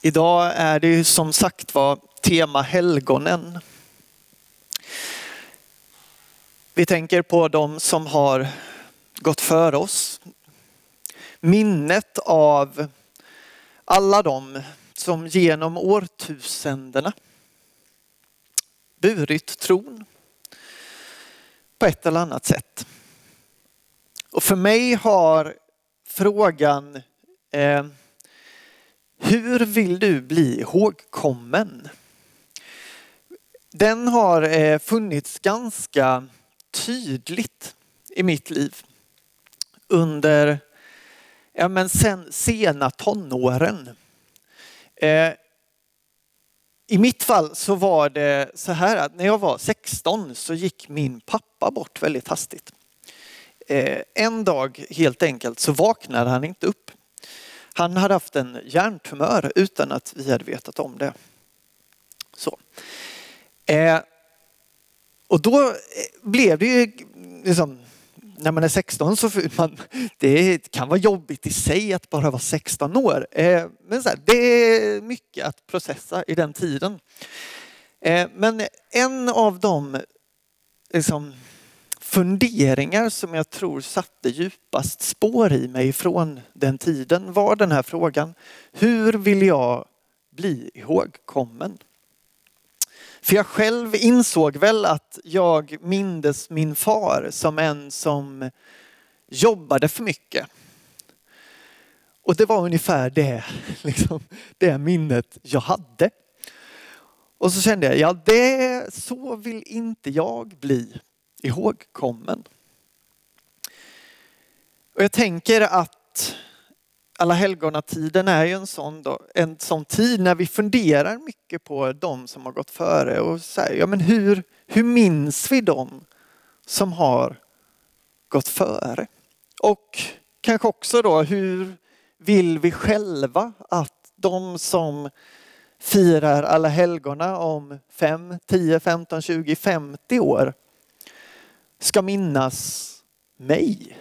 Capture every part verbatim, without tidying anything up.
Idag är det ju som sagt var tema helgonen. Vi tänker på de som har gått före oss. Minnet av alla de som genom årtusendena burit tron på ett eller annat sätt. Och för mig har frågan eh, hur vill du bli ihågkommen? Den har eh, funnits ganska tydligt i mitt liv under ja, men sen sena tonåren. Eh, I mitt fall så var det så här att när jag var sexton så gick min pappa bort väldigt hastigt. Eh, en dag helt enkelt så vaknade han inte upp. Han hade haft en hjärntumör utan att vi hade vetat om det. Så. Eh, och då blev det ju liksom, när man är sexton så man, det kan vara jobbigt i sig att bara vara sexton år. Eh, men så här, det är mycket att processa i den tiden. Eh, men en av de liksom, funderingar som jag tror satte djupast spår i mig från den tiden var den här frågan: hur vill jag bli ihågkommen? För jag själv insåg väl att jag mindes min far som en som jobbade för mycket. Och det var ungefär det, liksom, det minnet jag hade. Och så kände jag, ja det, så vill inte jag bli ihågkommen. Och jag tänker att alla helgonatiden är ju en sån, då, en sån tid när vi funderar mycket på de som har gått före och säger, ja men hur, hur minns vi dem som har gått före? Och kanske också då, hur vill vi själva att de som firar alla helgona om fem, tio, femton, tjugo, femtio år ska minnas mig?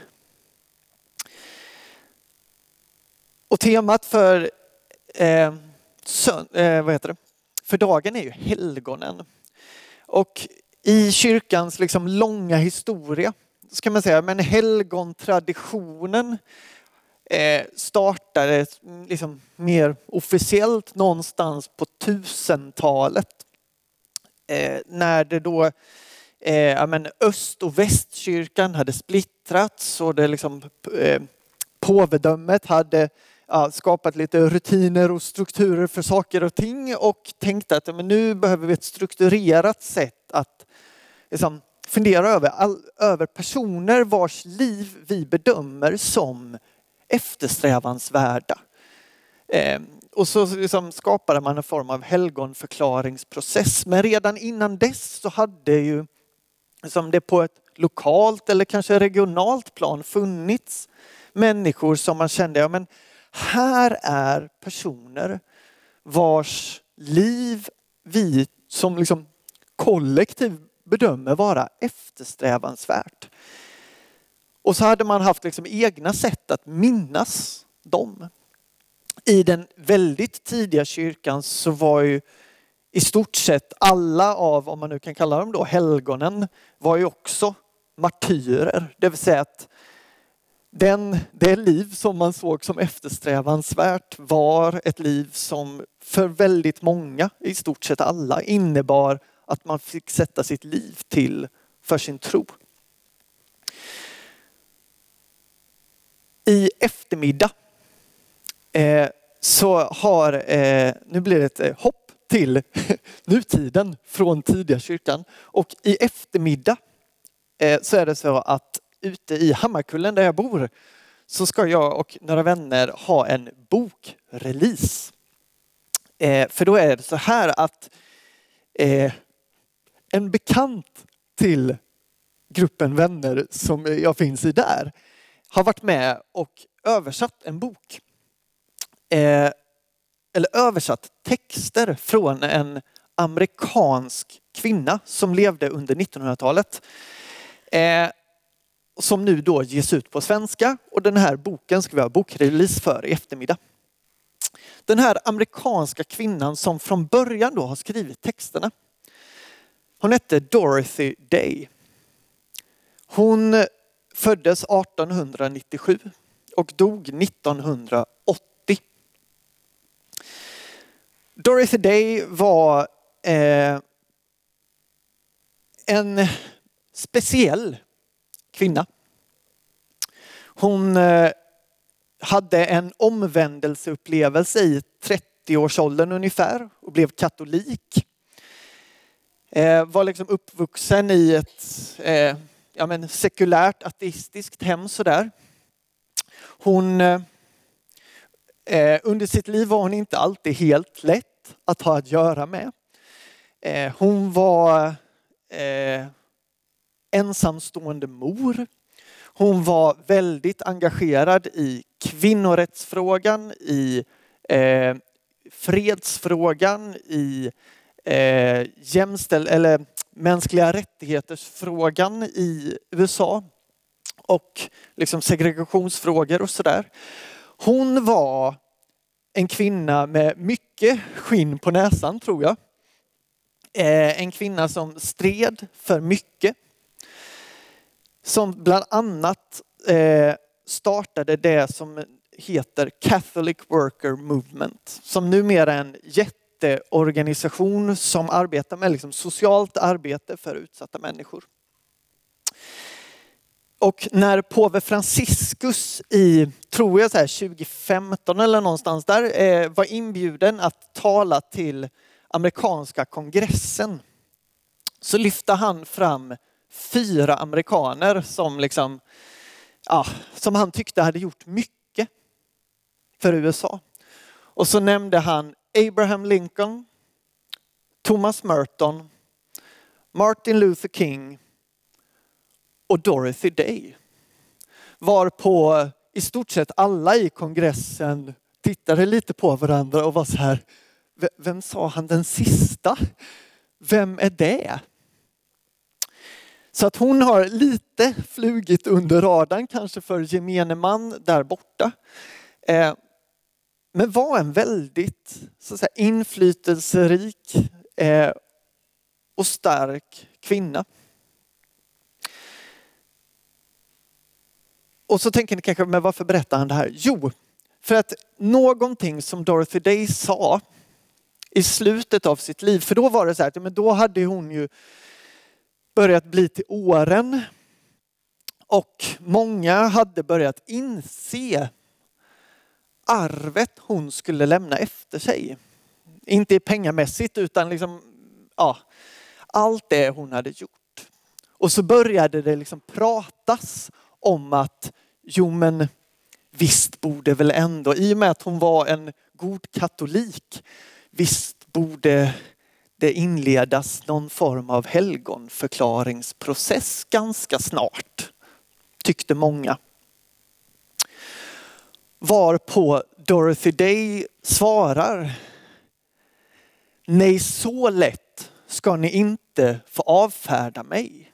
Och temat för, eh, sön, eh, vad heter det? för dagen är ju helgonen. Och i kyrkans liksom långa historia ska man säga, men helgontraditionen eh, startade liksom mer officiellt någonstans på tusentalet. Eh, när det då eh, ja, men öst- och västkyrkan hade splittrats och det liksom eh, påvedömet hade ja, skapat lite rutiner och strukturer för saker och ting och tänkte att men nu behöver vi ett strukturerat sätt att liksom, fundera över, all, över personer vars liv vi bedömer som eftersträvansvärda. Eh, och så liksom, skapade man en form av helgonförklaringsprocess. Men redan innan dess så hade ju liksom, det på ett lokalt eller kanske regionalt plan funnits människor som man kände, ja men här är personer vars liv vi som liksom kollektiv bedömer vara eftersträvansvärt. Och så hade man haft liksom egna sätt att minnas dem. I den väldigt tidiga kyrkan så var ju i stort sett alla av, om man nu kan kalla dem då, helgonen var ju också martyrer. Det vill säga att Den, det liv som man såg som eftersträvansvärt var ett liv som för väldigt många, i stort sett alla, innebar att man fick sätta sitt liv till för sin tro. I eftermiddag eh, så har, eh, nu blir det ett hopp till nutiden från tidiga kyrkan. Och i eftermiddag eh, så är det så att ute i Hammarkullen där jag bor så ska jag och några vänner ha en bokrelease. Eh, för då är det så här att eh, en bekant till gruppen vänner som jag finns i där har varit med och översatt en bok. Eh, eller översatt texter från en amerikansk kvinna som levde under nittonhundratalet. Eh, som nu då ges ut på svenska, och den här boken ska vi ha bokrelease för i eftermiddag. Den här amerikanska kvinnan som från början då har skrivit texterna. Hon hette Dorothy Day. Hon föddes artonhundranittiosju och dog nittonhundraåttio. Dorothy Day var eh, en speciell kvinna. Hon eh, hade en omvändelseupplevelse i trettioårsåldern ungefär och blev katolik. Eh, var liksom uppvuxen i ett eh, ja, men sekulärt ateistiskt hem sådär. Hon, eh, under sitt liv var hon inte alltid helt lätt att ha att göra med. Eh, hon var eh, ensamstående mor. Hon var väldigt engagerad i kvinnorättsfrågan, i eh, fredsfrågan, i eh, jämställ eller mänskliga rättighetsfrågan i U S A och liksom segregationsfrågor och sådär. Hon var en kvinna med mycket skinn på näsan, tror jag. Eh, en kvinna som stred för mycket. Som bland annat eh, startade det som heter Catholic Worker Movement. Som numera är en jätteorganisation som arbetar med liksom socialt arbete för utsatta människor. Och när påve Franciscus i, tror jag så här tjugo femton eller någonstans där, eh, var inbjuden att tala till amerikanska kongressen, så lyfte han fram fyra amerikaner som liksom, ja, som han tyckte hade gjort mycket för U S A. Och så nämnde han Abraham Lincoln, Thomas Merton, Martin Luther King och Dorothy Day. Varpå i stort sett alla i kongressen tittade lite på varandra och var så här: vem sa han den sista? Vem är det? Så att hon har lite flugit under radarn kanske för gemene man där borta. Eh, men var en väldigt så att säga, inflytelserik eh, och stark kvinna. Och så tänker ni kanske, men varför berättar han det här? Jo, för att någonting som Dorothy Day sa i slutet av sitt liv, för då var det så här, men då hade hon ju börjat bli till åren och många hade börjat inse arvet hon skulle lämna efter sig. Inte pengamässigt utan liksom, ja, allt det hon hade gjort. Och så började det liksom pratas om att jo men visst borde väl ändå, i och med att hon var en god katolik, visst borde det inledas någon form av helgonförklaringsprocess ganska snart, tyckte många. Varpå Dorothy Day svarar: nej, så lätt ska ni inte få avfärda mig.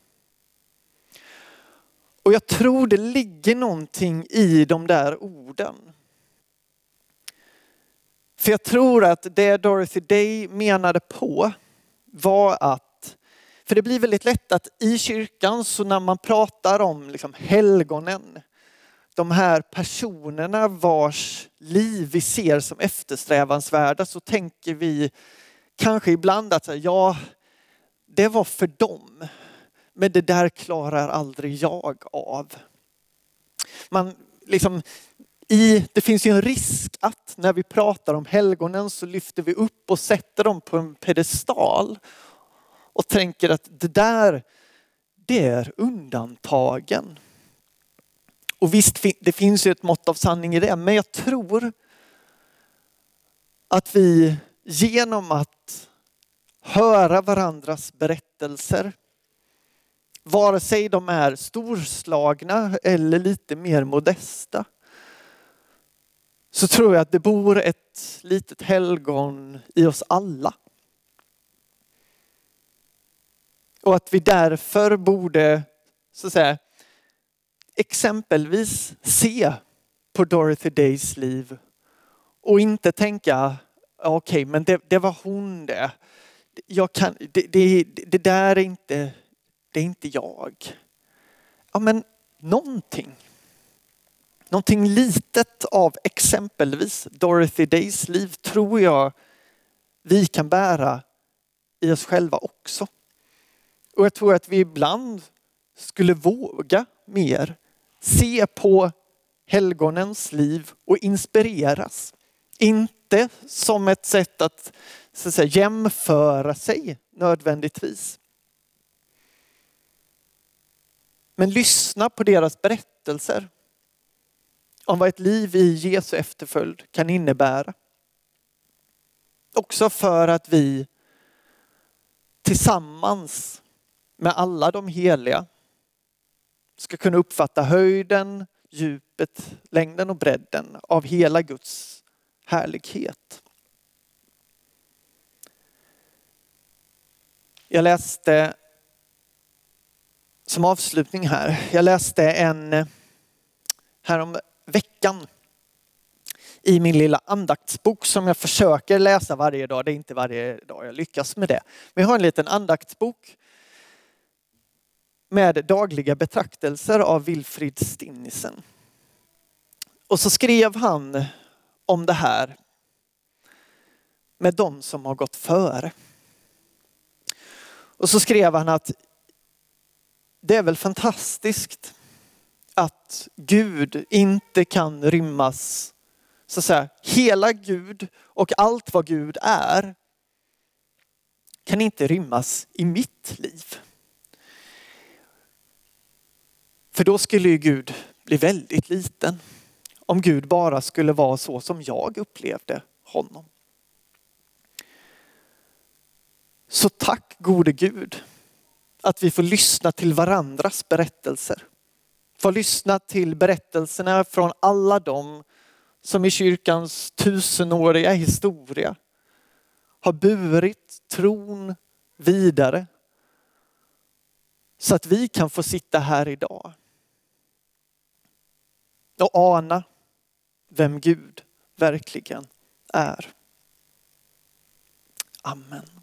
Och jag tror det ligger någonting i de där orden. För jag tror att det Dorothy Day menade på var att, för det blir väldigt lätt att i kyrkan så när man pratar om liksom helgonen, de här personerna vars liv vi ser som eftersträvansvärda, så tänker vi kanske ibland att ja, det var för dem. Men det där klarar aldrig jag av. Man liksom, i, det finns ju en risk att när vi pratar om helgonen så lyfter vi upp och sätter dem på en pedestal. Och tänker att det där, det är undantagen. Och visst, det finns ju ett mått av sanning i det. Men jag tror att vi genom att höra varandras berättelser, vare sig de är storslagna eller lite mer modesta, så tror jag att det bor ett litet helgon i oss alla. Och att vi därför borde, så att säga, exempelvis se på Dorothy Days liv Och inte tänka, okej, okay, men det, det var hon det. Jag kan, det, det, det där är inte, det är inte jag. Ja, men någonting. Någonting litet av exempelvis Dorothy Days liv tror jag vi kan bära i oss själva också. Och jag tror att vi ibland skulle våga mer se på helgonens liv och inspireras. Inte som ett sätt att, så att säga, jämföra sig nödvändigtvis. Men lyssna på deras berättelser om vad ett liv i Jesu efterföljd kan innebära. Också för att vi tillsammans med alla de heliga ska kunna uppfatta höjden, djupet, längden och bredden av hela Guds härlighet. Jag läste som avslutning här, jag läste en här om veckan i min lilla andaktsbok som jag försöker läsa varje dag. Det är inte varje dag jag lyckas med det. Men jag har en liten andaktsbok med dagliga betraktelser av Wilfrid Stinnisen. Och så skrev han om det här med de som har gått före. Och så skrev han att det är väl fantastiskt att Gud inte kan rymmas, så att säga, hela Gud och allt vad Gud är kan inte rymmas i mitt liv. För då skulle ju Gud bli väldigt liten. Om Gud bara skulle vara så som jag upplevde honom. Så tack gode Gud att vi får lyssna till varandras berättelser. Få lyssna till berättelserna från alla de som i kyrkans tusenåriga historia har burit tron vidare. Så att vi kan få sitta här idag och ana vem Gud verkligen är. Amen.